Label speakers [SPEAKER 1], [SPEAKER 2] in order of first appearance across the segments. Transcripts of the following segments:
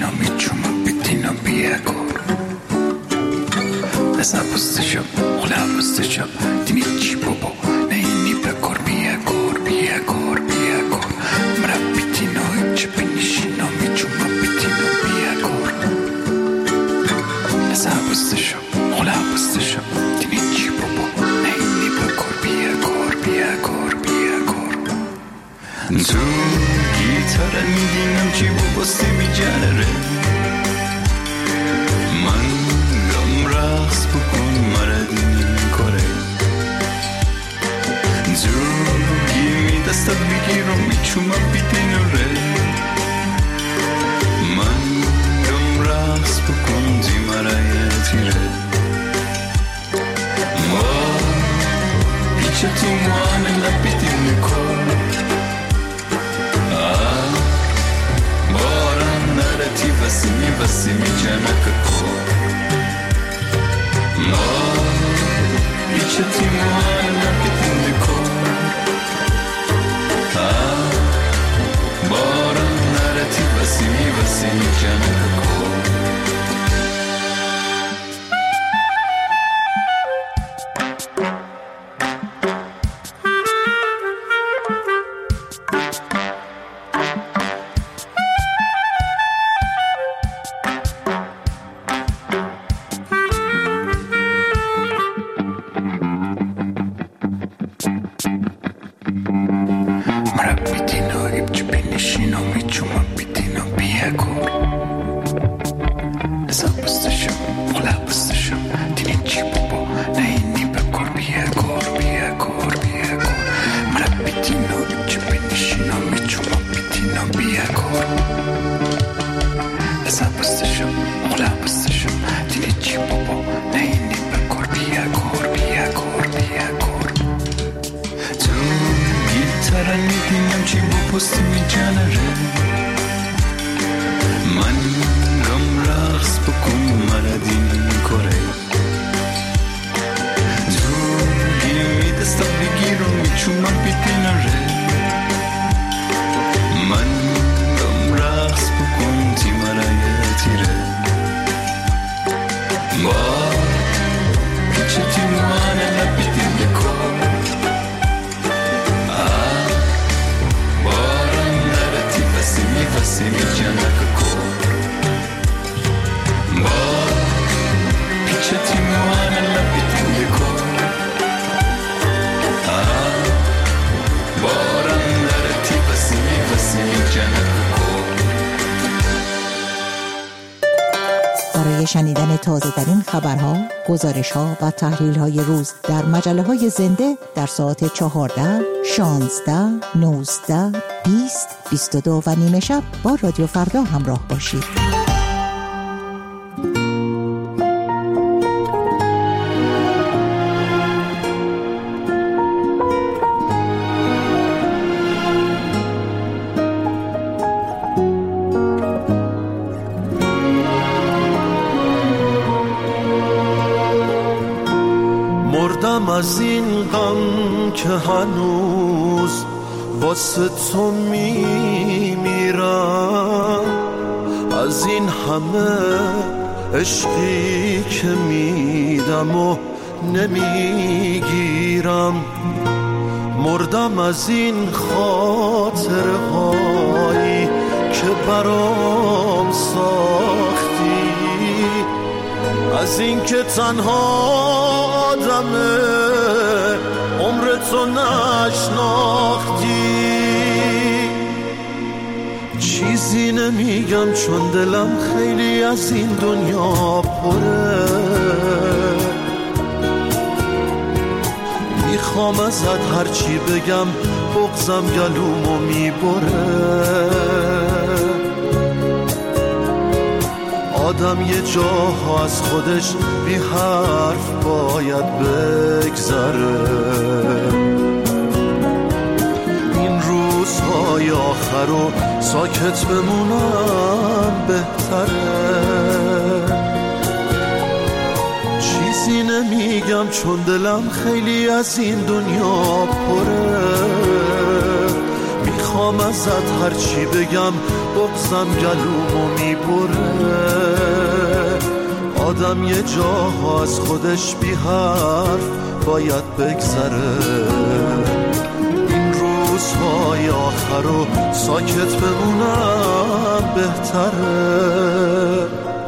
[SPEAKER 1] no mi chuma pitino biego esa postişo ola postişo dini chipopo neini bekor biego mra pitino chipinishino mi chuma pitino biego esa postişo ola postişo dini chipopo neini bekor biego تو گیتار میدینم چی باستی میجنره من گم رقص بکن مردین کاره زوگی می دستت بگیرم میچومم بیدینره من گم رقص بکن زیمرای تیره ما پیچه تو مانه لبیدین نکن Vasimi janaka ko ma ichati moana pitinde ko bara narati vasimi janaka ko
[SPEAKER 2] شنیدن تازه‌ترین خبرها، گزارش‌ها و تحلیل‌های روز در مجله‌های زنده در ساعت 14, 16, 19, 20, 22 و نیمه شب با رادیو فردا همراه باشید.
[SPEAKER 3] از این غم که هنوز واسه تو میمیرم، از این همه عشقی که میدم و نمیگیرم، مردم از این خاطرهایی که برام ساختی، از این که تنها آدمه عمر تو نشناختی. چیزی نمیگم چون دلم خیلی از این دنیا پره، میخوام ازت هرچی بگم بغضم گلومو میبره. آدم یه جاها از خودش بی حرف باید بگذره، این روزهای آخر رو ساکت بمونم بهتره. چیزی نمیگم چون دلم خیلی از این دنیا پره، میخوام ازت هرچی بگم بغضم گلومو میبره. آدم یه جاها از خودش بی حرف باید بگذره. این روزهای آخر رو ساکت بمونم بهتره.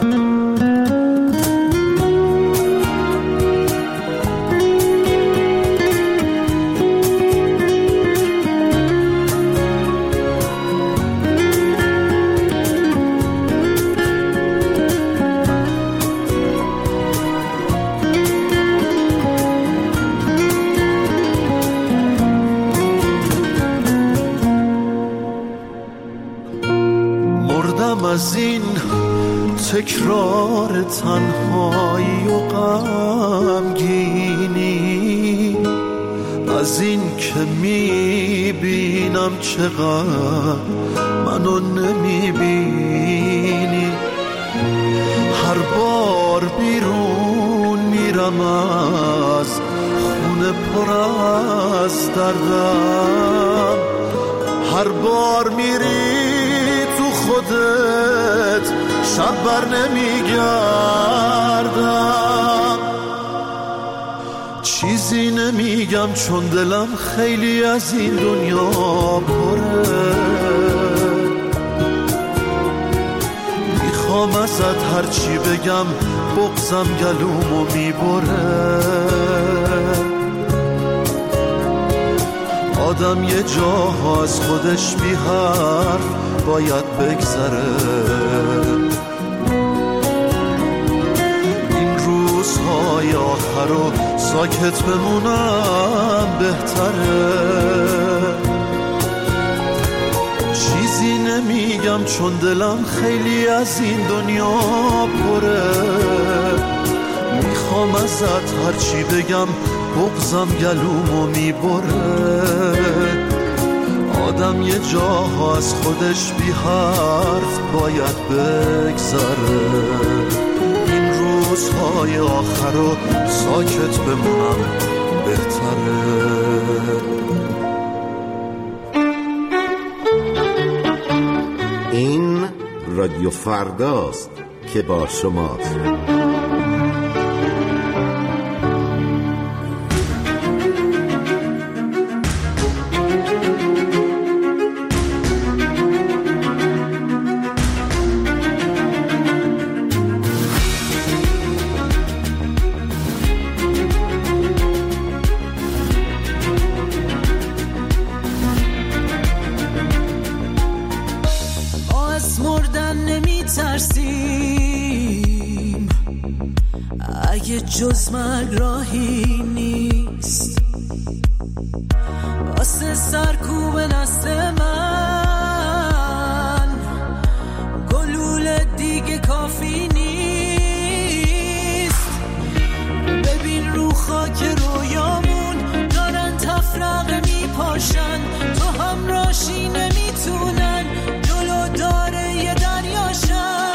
[SPEAKER 3] از این تکرار تنهایی و غمگینی، از این که میبینم چقدر منو نمیبینی. هر بار بیرون میرم از خونه پر از دردم، هر بار میری خودت شب بر نمیگردم. چیزی نمیگم چون دلم خیلی از این دنیا پره. میخوام ازت هرچی بگم بغضم گلومو میبره. آدم یه جاها از خودش بی حرف باید بگذره. این روزهای آخر رو ساکت بمونم بهتره. چیزی نمیگم چون دلم خیلی از این دنیا پره. میخوام ازت هرچی بگم بغضم گلومو میبره. آدم یه جاها از خودش بی حرف باید بگذره. این روزهای آخر رو ساکت بمونم بهتره.
[SPEAKER 4] این رادیو فرداست که با شماست.
[SPEAKER 5] جز مرگ راهی نیست واسه سرکوب نسل من. گلوله دیگه کافی نیست. ببین رو خاک رویامون دارن تفرقه میپاشن. تو همراشی نمیتونن جلو داره یه دریاشن.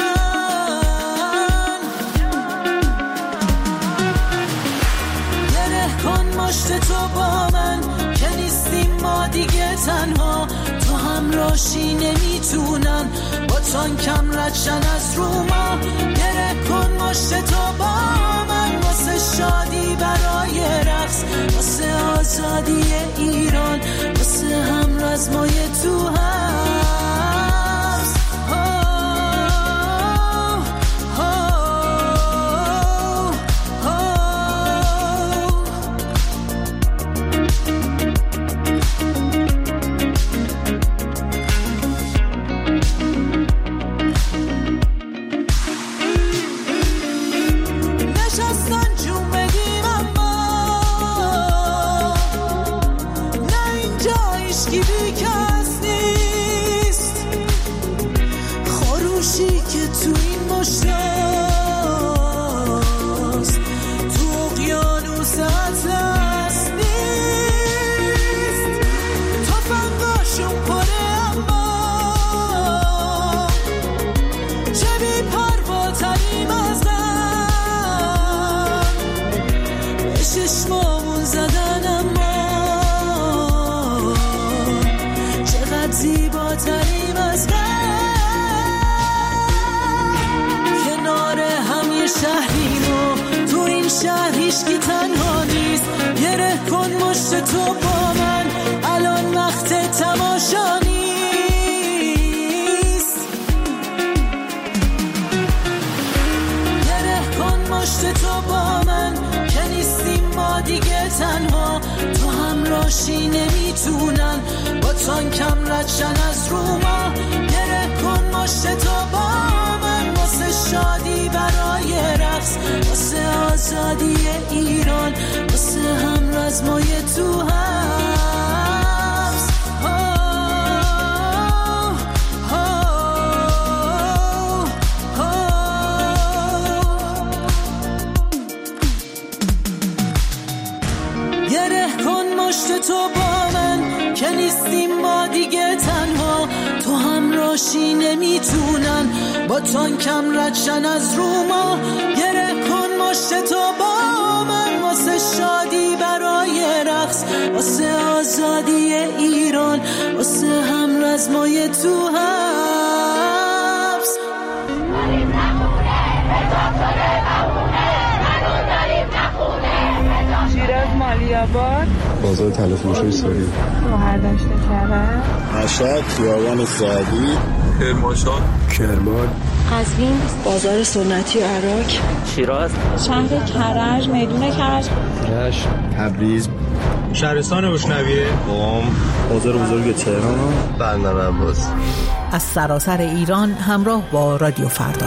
[SPEAKER 5] تو با من که نیستیم ما دیگه تنها. تو همراشی نمیتونن با تانکم ردشن از رو ما. گره کن مشت تو با من واسه شادی برای رقص، واسه آزادی ایران، واسه همرزمای تو هست.
[SPEAKER 6] چقدر
[SPEAKER 5] مشت تو با من، الان وقت تماشا نیست. گره کن مشت تو با من که نیستیم ما دیگه تنها، تو همراشی نمیتونن با تانکم ردشن از رو ما. گره کن مشت تو با من واسه شادی برای رقص، واسه آزادی ایران، واسه هم رزمای تو حبس. گره کن مشت تو با من که نیستیم ما دیگه تنها، تو همراشی نمیتونن با تانکم ردشن از رو ما. گره کن مشت تو با من واسه شادی برای رقص، واسه آزادی ایران، واسه هم رزمای تو حبس. داریم نخونه دکتره بهونه، هنوز داریم نخونه.
[SPEAKER 6] شیراز مالیاباد،
[SPEAKER 7] بازار تلفروشی ساری،
[SPEAKER 6] روهر دشت کرد،
[SPEAKER 7] مشهد خیابان سعدی، کرمانشاه، کرمان،
[SPEAKER 8] قزوین، بازار سنتی عراق،
[SPEAKER 9] شیراز،
[SPEAKER 8] شهر کرج، میدون کرج،
[SPEAKER 7] رشت، تبریز،
[SPEAKER 10] شهرستان بشنویه،
[SPEAKER 7] قم، بازار بزرگ تهران، بندر عباس.
[SPEAKER 2] از سراسر ایران همراه با رادیو فردا.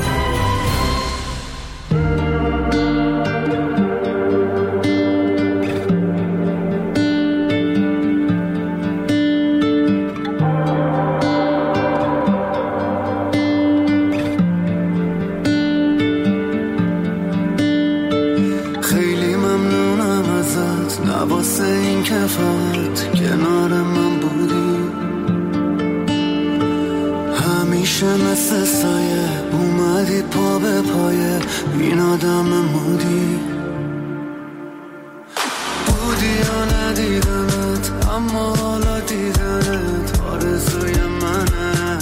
[SPEAKER 3] مثل سایه اومدی پا به پایه این آدم مودی بودی یا ندیدمت، اما حالا دیدنت آرزوی منه.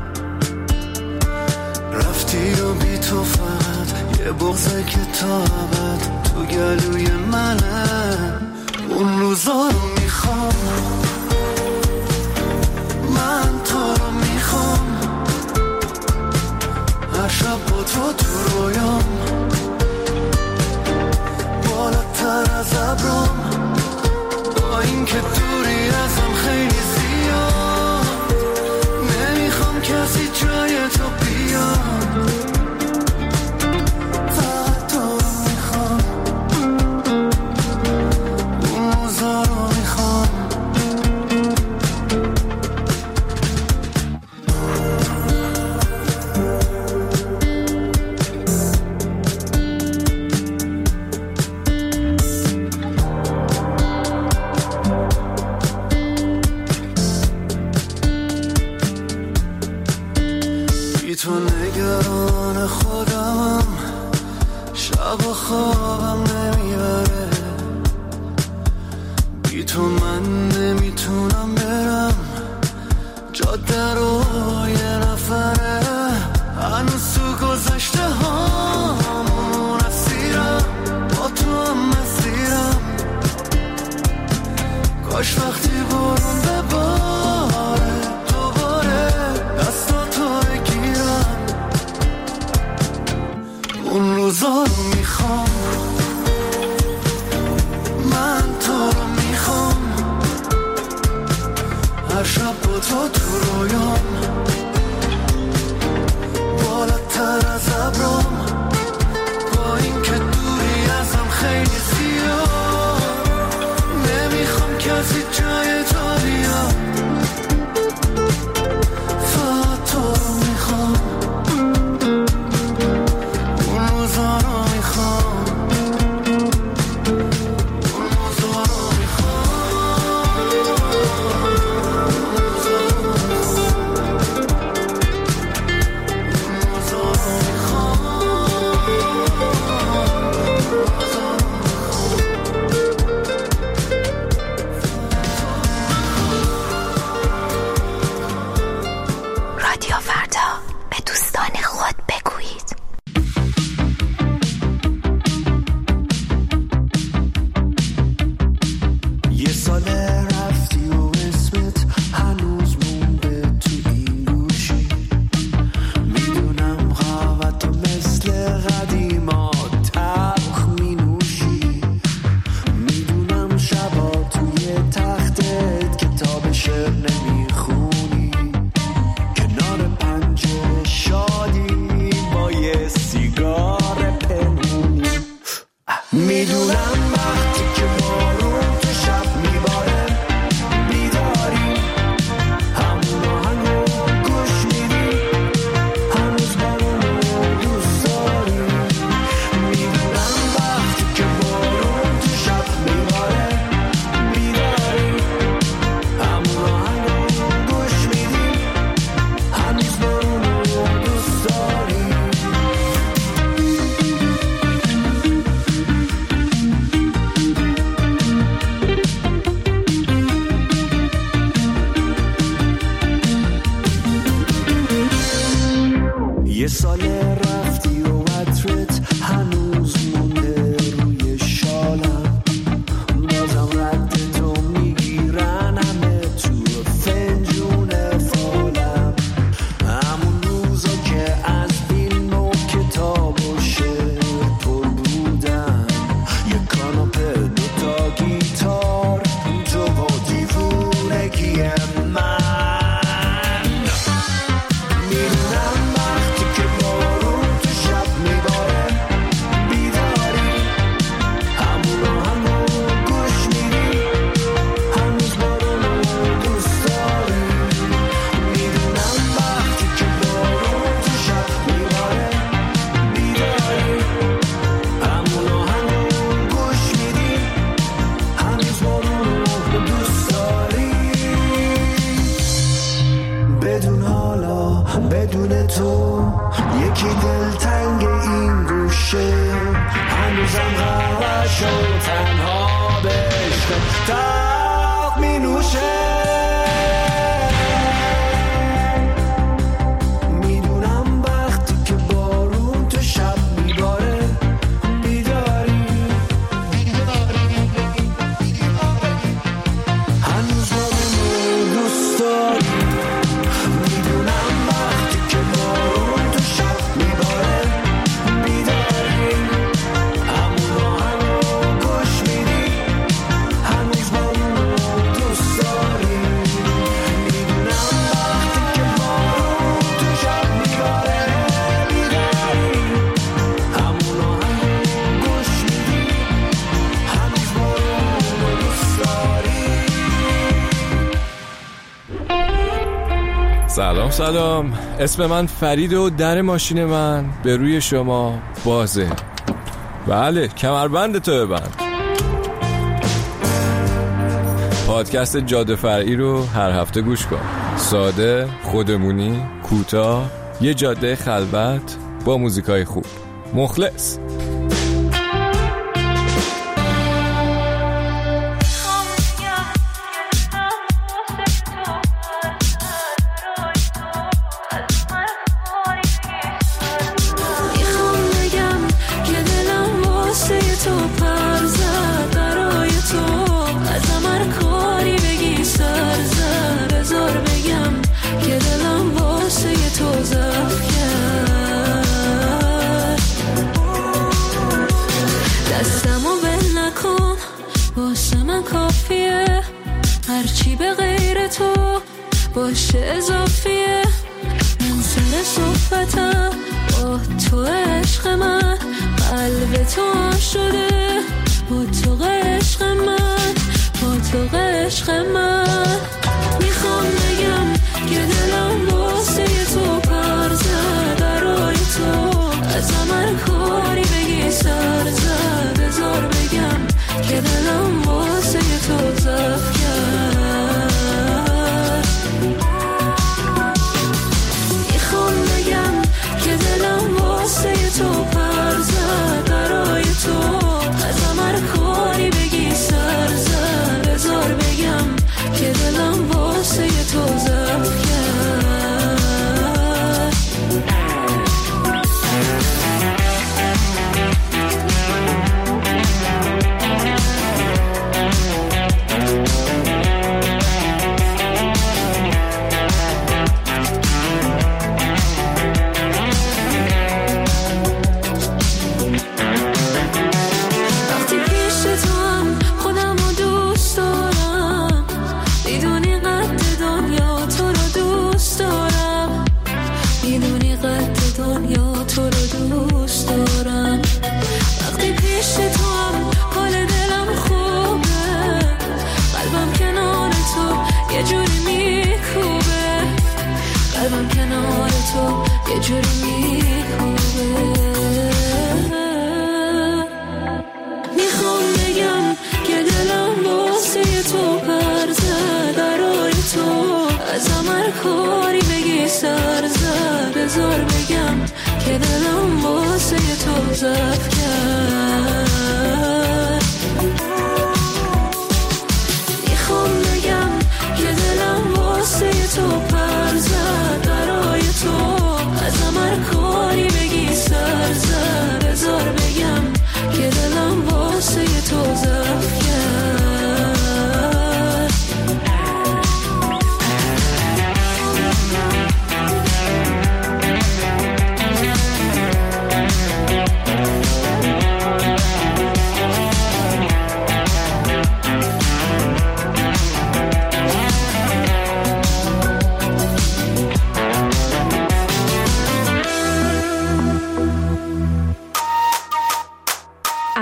[SPEAKER 3] رفتی و بی تو فقط یه بغضه که تا ابد تو گلوی منه. اون روزا رو میخوام، من تو رو میخوام، هر شب با تو تو رویام، بالاتر از ابرام، با این که دوری ازم خیلی زیاد، نمیخوام کسی جای تو بیاد، فقط تو رو میخوام، اون روزا رو میخوام. تو نگران خودمم، شب و خوابم نمیبره، بی تو من نمیتونم برم جاده رو یه نفره، هنوز تو گذشته هامون اسیرم، با تو هم مسیرم، کاش وقتی برون بباره دوباره دستاتو بگیرم. اون روزا رو میخوام، من تو رو میخوام، هر شب با تو تو رویام، بالاتر از ابرام، با این که دوری ازم خیلی زیاد، نمیخوام کسی جای تو بیاد، فقط تو رو میخوام، اون روزا رو میخوام. یه سال رفتی و عطرت هنوز مونده روی شالم، بازم رد تو میگیرن همه تو فنجون فالم. همون روزا که از فیلم و کتاب و شعر پر بودم، یه کاناپه دوتا گیتار تو با دیوونگی من. بدون تو یکی دلتنگ این گوشه، هنوزم غمش و تنها بشته تاق می نوشه. میدونم وقتی که بارون تو شب میباره بیداری، هنوز بارون دوست داری.
[SPEAKER 9] سلام، اسم من فرید و در ماشین من به روی شما بازه. بله، کمربند تو ببند. پادکست جاده فرعی رو هر هفته گوش کن. ساده، خودمونی، کوتاه، یه جاده خلوت با موزیکای خوب. مخلص.
[SPEAKER 11] هرچی به غیر تو باشه اضافیه. من سر صحبتم با تو عشق من، قلب تو شده با تو عشق من، با تو عشق من. میخوام بگم که دلم واسه تو پر زد، برای تو از من کاری بگی سر زد. بذار بگم که دلم واسه تو زف کرد. میخوام بگم که دلم واسه تو پر زد، برای تو از من کاری بگی سر زد. بذار بگم که دلم واسه تو زف کرد. میخوام بگم که دلم واسه تو پر زد، برای تو از عمر کاری بگی سر زد. بذار بگم که دلم واسه تو زف کرد. میخوام بگم که دلم واسه تو پر زد، برای تو از عمر کاری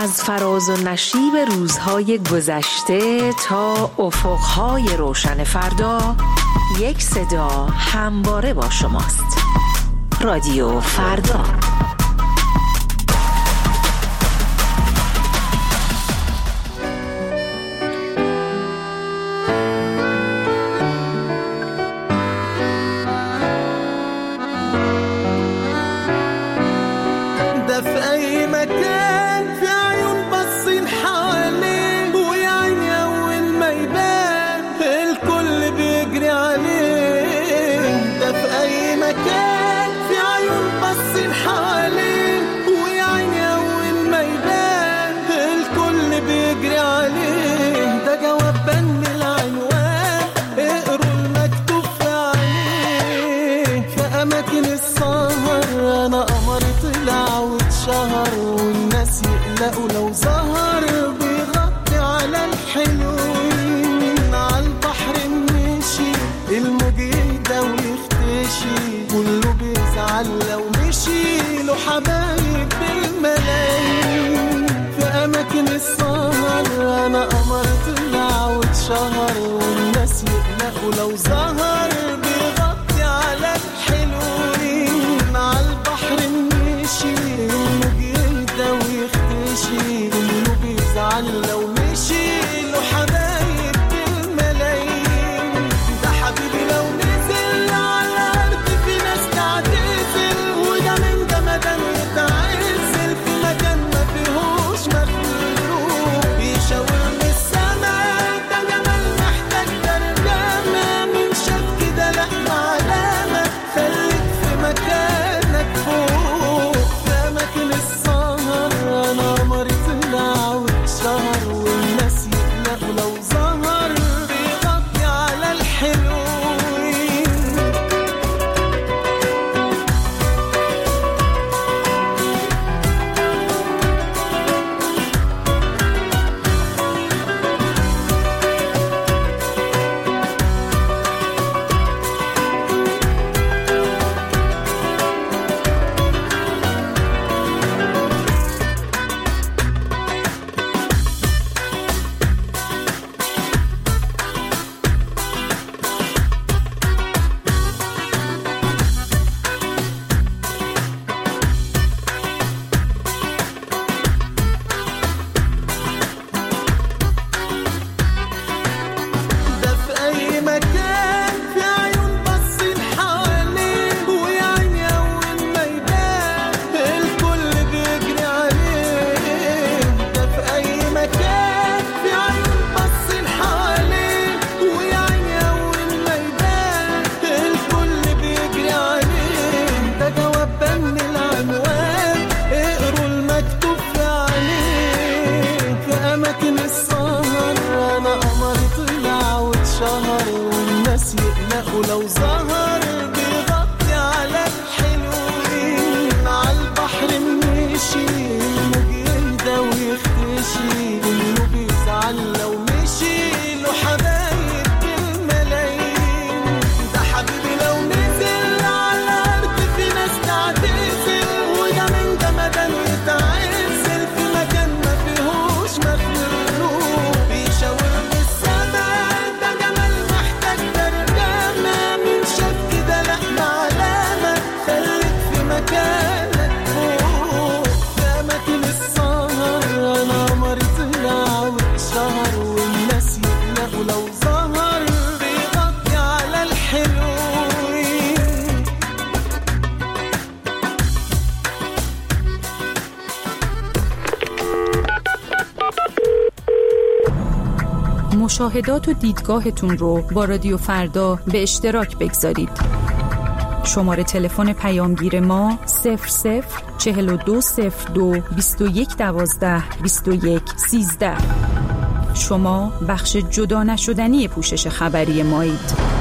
[SPEAKER 12] از فراز و نشیب روزهای گذشته تا افقهای روشن فردا، یک صدا همواره با شماست. رادیو فردا.
[SPEAKER 3] لو ظهر بيغطي على الحلوين، عالبحر مشي الموج يهدى ويختشي، كله بيزعل لو مشي له حبايب بالملايين. في أماكن السهر أنا قمر طلع واتشهر، والناس يقلقوا لو ظهر بيغطي على الحلوين، عالبحر مشي الموج يهدى ويختشي، كله بيزعل لو مشي له حبايب بالملايين. ده حبيبي لو نزل على الأرض في ناس تعتزل، وده من جمدان يتعزل في مكان ما فيهوش مخلوق، بيشاور من السما ده جمال محتاج ترجمة، من شاف كده لأ علامة، خليك في مكانك فوق. في أماكن السهر أنا قمر طلع واتشهر، والناس يقلقوا لو ظهر بيغطي على الحلوين. ولو ظهر بيغطي على الحلوين، عالبحر مشي الموج يهدى ويختشي، كله بيزعل لو مشي له حبايب بالملايين. ده حبيبي لو نزل على الأرض في ناس تعتزل، وده من جمدان يتعزل في مكان ما فيهوش مخلوق، بيشاور من السما ده جمال محتاج ترجمة، من شاف كده لأ علامة، خليك في مكانك فوق. في أماكن السهر أنا قمر طلع واتشهر، والناس يقلقوا لو ظهر بيغطي على الحلوين.
[SPEAKER 13] مشاهدات و دیدگاهتون رو با رادیو فردا به اشتراک بگذارید. شماره تلفن پیامگیر ما 004202 2112 2113. شما بخش جدا نشدنی پوشش خبری مایید.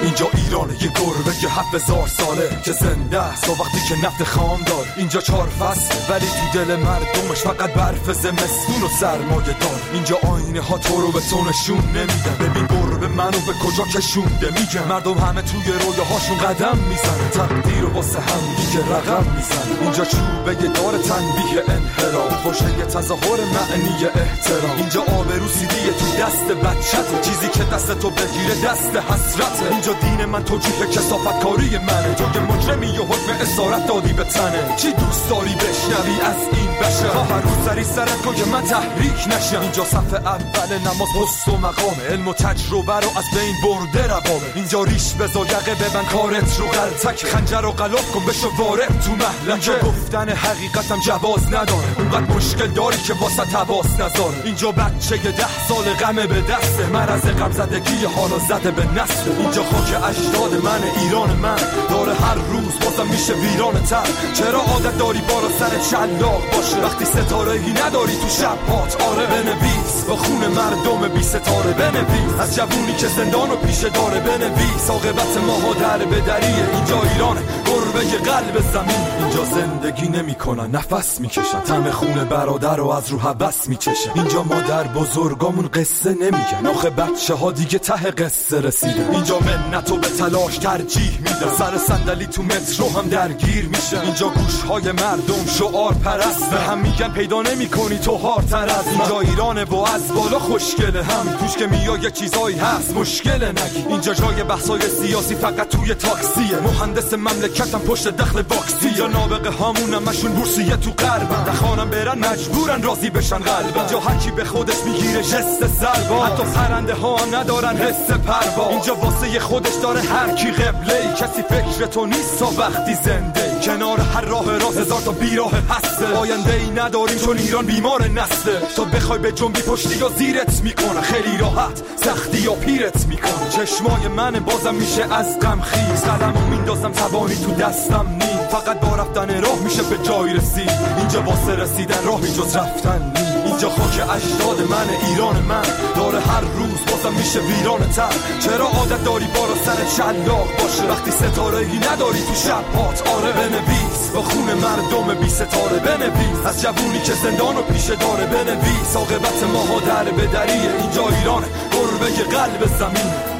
[SPEAKER 14] اینجا ایرانه، یه گربه که 7000 ساله که زنده است و وقتی که نفت خام دار. اینجا 4 فصل ولی تو دل مردمش فقط برف زمستون و سرمایه دار. اینجا آینه ها تو رو به تو نشون نمیدن. ببین گربه منو به کجا کشونده، میگه مردم همه توی رویاهاشون قدم میزنن، تقدیر و واسه هم دیگه رقم میزنن. اینجا چوبه دار تنبیه انحراف، باشه تظاهر معنی احترام. اینجا آبرو سیدیه تو دست بچته، چیزی که دست تو بگیره دست حسرته. اینجا دین من توجیه کثافتکاری منه، تو که مجرمی و حکم اسارت دادی به تنه. چی دوست داری بشنوی از این بشه؟ هر روز سری سرت کن که من تحریک نشم. اینجا صف اول نماز پست و مقامه، علم و تجربه رو از بین برده روابه. اینجا ریش بزا یقه ببند کارت رو غلطک، خنجر رو غلاف کن بشو وارد تو محلکه. گفتن حقیقتم جواز نداره، اونقدر مشکل داری که واسه تواس نذاره. اینجا بچه 10 سال غمه به دسته، مرض غم زدگی حالا زده به نسل. اینجا خاک اجداد من، ایران من داره هر روز بازم میشه ویران تر. چرا عادت داری بالا سر شلاق باشه وقتی ستاره‌ای نداری تو شب هات؟ آره بنویس با خون مردم بی ستاره، بنویس از جوونی که زندان و پیشه داره، بنویس عاقبت ماها در به دریه. اینجا ایران گربه قلب زمین، اینجا زندگی نمیکنن نفس میکشن، طعم خون برادر رو از رو هوس میچشن. اینجا مادر بزرگامون قصه نمیگن، آخه بچه ها دیگه ته قصه رسیدن. اینجا منتو به تلاش ترجیح میدن، سر صندلی تو مترو هم درگیر میشن. اینجا گوشهای مردم شعار پرست، هم میگن پیدا نمیکنی تو هارتر از من. اینجا ایرانه و از بالا خوشگله، هم توش که میای یه چیزایی هست مشکل نگی. اینجا جای بحثای سیاسی فقط توی تاکسیه، مهندس مملکتم پشت دخل باکسی. اینجا نابغه هامون همشون بورسیه تو غربن، نخوانم برن مجبورن راضی بشن قلبن. اینجا هر کی به خودش میگیره جست سرباز، حتی پرنده ها هم ندارن حس پرواز. اینجا واسه خودش داره هر کی قبله، کسی فکر تو نیست تا وقتی زنده. کنار هر راه راست هزار تا بیراه هسته، آینده ای نداریم چون ایران بیمار نسته. تو بخوای به جنبی پشتی یا زیرت میکنه، خیلی راحت سختی یا پیرت میکنه. چشمای من بازم میشه از غم خیز، قلمو میندازم توانی تو دستم نی. فقط با رفتن راه میشه به جای رسید، اینجا واسه رسیدن راهی جز رفتن نی. اینجا خاک اجداد من، ایران من داره هر روز بازم میشه ویران تر. چرا عادت داری بالا سر شلاق باشه وقتی ستاره‌ای نداری تو شب هات؟ آره بنویس با خون مردم بی ستاره، بنویس از جوونی که زندان و پیشه داره، بنویس عاقبت ماها در به دریه. اینجا ایران گربه قلب زمین.